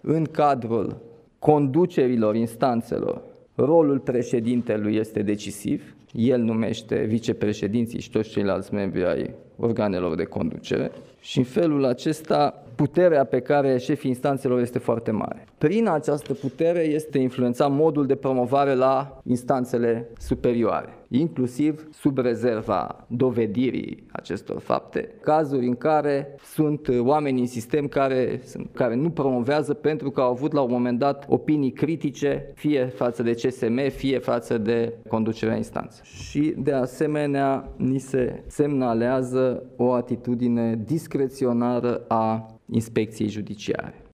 în cadrul conducerilor instanțelor, rolul președintelui este decisiv. El numește vicepreședinții și toți ceilalți membri ai organelor de conducere și în felul acesta puterea pe care șefii instanțelor este foarte mare. Prin această putere este influențat modul de promovare la instanțele superioare, inclusiv sub rezerva dovedirii acestor fapte, cazuri în care sunt oameni în sistem care nu promovează pentru că au avut la un moment dat opinii critice, fie față de CSM, fie față de conducerea instanței. Și de asemenea ni se semnalează o atitudine discreționară a inspecției judiciare.